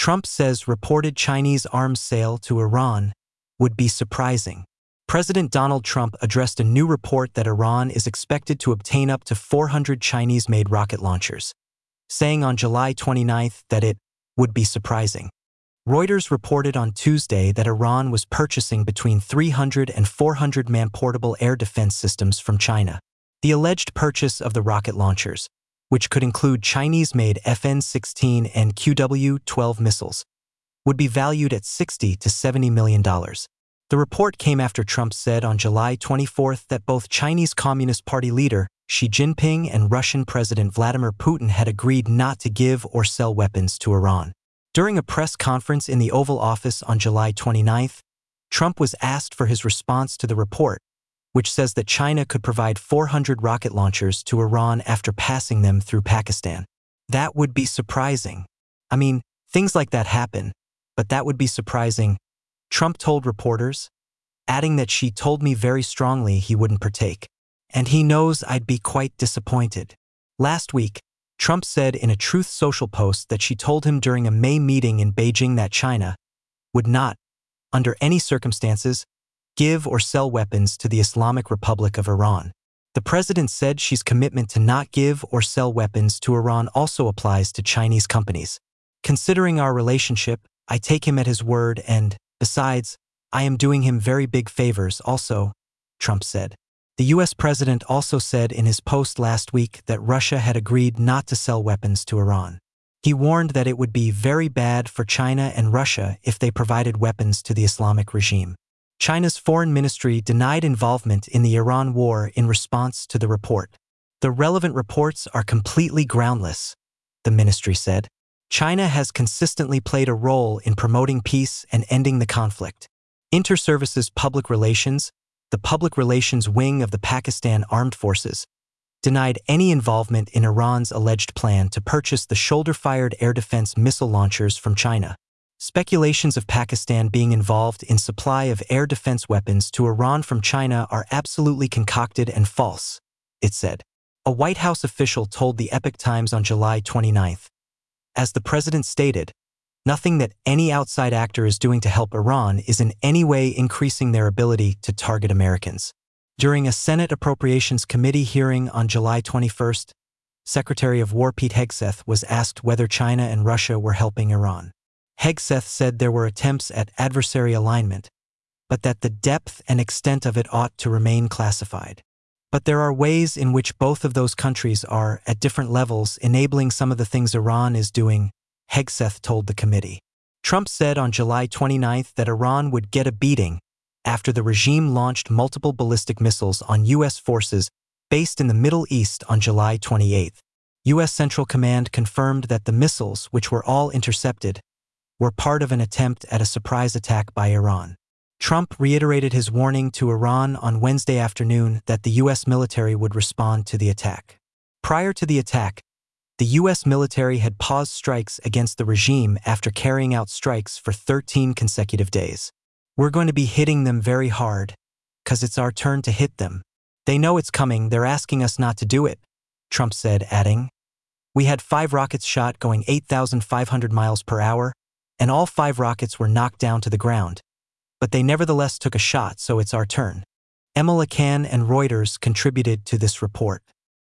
Trump says reported Chinese arms sale to Iran would be surprising. President Donald Trump addressed a new report that Iran is expected to obtain up to 400 Chinese-made rocket launchers, saying on July 29 that it would be surprising. Reuters reported on Tuesday that Iran was purchasing between 300 and 400 man-portable air defense systems from China. The alleged purchase of the rocket launchers, which could include Chinese-made FN-16 and QW-12 missiles, would be valued at $60 to $70 million. The report came after Trump said on July 24 that both Chinese Communist Party leader Xi Jinping and Russian President Vladimir Putin had agreed not to give or sell weapons to Iran. During a press conference in the Oval Office on July 29, Trump was asked for his response to the report, which says that China could provide 400 rocket launchers to Iran after passing them through Pakistan. That would be surprising. I mean, things like that happen, but that would be surprising, Trump told reporters, adding that Xi told me very strongly he wouldn't partake, and he knows I'd be quite disappointed. Last week, Trump said in a Truth Social post that Xi told him during a May meeting in Beijing that China would not, under any circumstances, give or sell weapons to the Islamic Republic of Iran. The president said Xi's commitment to not give or sell weapons to Iran also applies to Chinese companies. Considering our relationship, I take him at his word and, besides, I am doing him very big favors also, Trump said. The U.S. president also said in his post last week that Russia had agreed not to sell weapons to Iran. He warned that it would be very bad for China and Russia if they provided weapons to the Islamic regime. China's foreign ministry denied involvement in the Iran war in response to the report. The relevant reports are completely groundless, the ministry said. China has consistently played a role in promoting peace and ending the conflict. Inter-Services Public Relations, the public relations wing of the Pakistan Armed Forces, denied any involvement in Iran's alleged plan to purchase the shoulder-fired air defense missile launchers from China. Speculations of Pakistan being involved in supply of air defense weapons to Iran from China are absolutely concocted and false, it said. A White House official told the Epoch Times on July 29. As the president stated, nothing that any outside actor is doing to help Iran is in any way increasing their ability to target Americans. During a Senate Appropriations Committee hearing on July 21, Secretary of War Pete Hegseth was asked whether China and Russia were helping Iran. Hegseth said there were attempts at adversary alignment, but that the depth and extent of it ought to remain classified. But there are ways in which both of those countries are, at different levels, enabling some of the things Iran is doing, Hegseth told the committee. Trump said on July 29 that Iran would get a beating after the regime launched multiple ballistic missiles on U.S. forces based in the Middle East on July 28. U.S. Central Command confirmed that the missiles, which were all intercepted, were part of an attempt at a surprise attack by Iran. Trump reiterated his warning to Iran on Wednesday afternoon that the U.S. military would respond to the attack. Prior to the attack, the U.S. military had paused strikes against the regime after carrying out strikes for 13 consecutive days. We're going to be hitting them very hard, 'cause it's our turn to hit them. They know it's coming, they're asking us not to do it, Trump said, adding, "We had 5 rockets shot going 8,500 miles per hour, and all 5 rockets were knocked down to the ground. But they nevertheless took a shot, so it's our turn." Emma Lacan and Reuters contributed to this report.